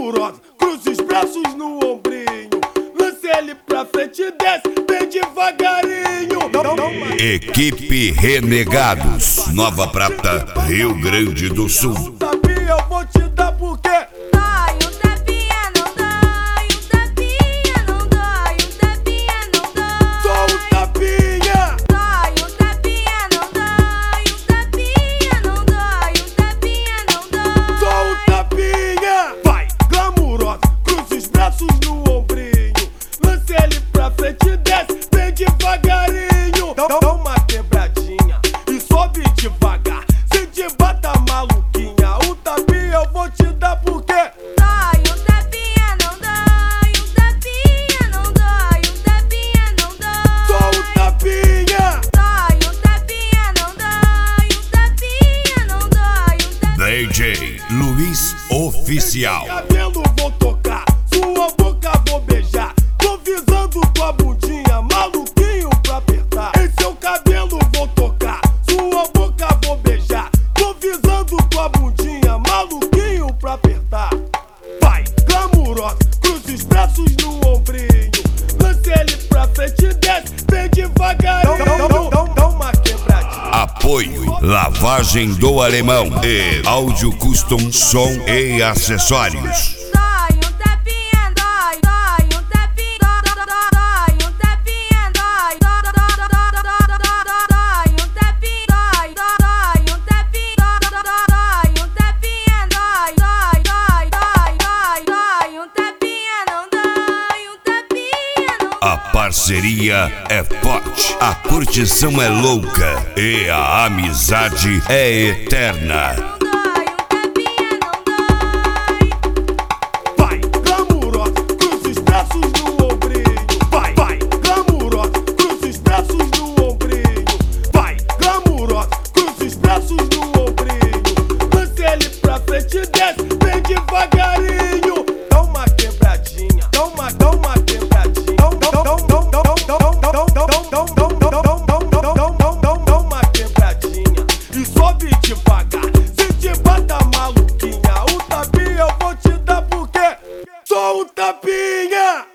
glamurosa, cruza os braços no ombrinho, lance ele pra frente e desce bem devagarinho. Equipe Renegados, Nova Prata, Rio Grande do Sul. Sabia, eu vou te dar porque dói, um tapinha não dói, um tapinha não dói, um tapinha não dói. só um tapinha. Dói, um tapinha não dói, um tapinha não dói, um tapinha não dói. Só um tapinha. Vai, glamurosa, cruza os braços no ombrinho, lance ele pra frente e desce bem devagarinho. Dá uma quebradinha e sobe devagar, se te bata maluquinha. O tapinha eu vou te dar porque Dói, um tapinha não dói, um tapinha não dói, um tapinha não dói. só um tapinha. Dói, um tapinha não dói, um tapinha não dói, um tapinha. DJ Luiz Oficial. Cabelo vou tocar, sua boca vou beijar, tô visando tua bundinha, maluquinho pra apertar. Em seu cabelo vou tocar, sua boca vou beijar, tô visando tua bundinha, maluquinho pra apertar. Vai, glamurosa, cruza os braços no ombrinho, lance ele pra frente e desce bem devagarinho. Dá uma quebradinha. Apoio Lavagem do Alemão e Áudio Custom Som e Acessórios. Dói, um tapinha dói, dói, um tapinha dói, um tapinha dói, dói, um tapinha dói, dói, um tapinha dói, um tapinha dói, dói, dói, um tapinha não dói, um tapinha não. A parceria é forte, a curtição é louca e a amizade é eterna. Dói, um tapinha não dói. Vai, glamurosa, cruza os braços no ombrinho. Vai, glamurosa, cruza os braços no ombrinho. Vai, glamurosa, cruza os braços no ombrinho, lance ele pra frente e desce bem devagarinho. Dá uma quebradinha, dá uma quebradinha. Dá uma quebradinha e sobe devagar, se te bata maluquinha. O tapinha eu vou te dar porque só um tapinha.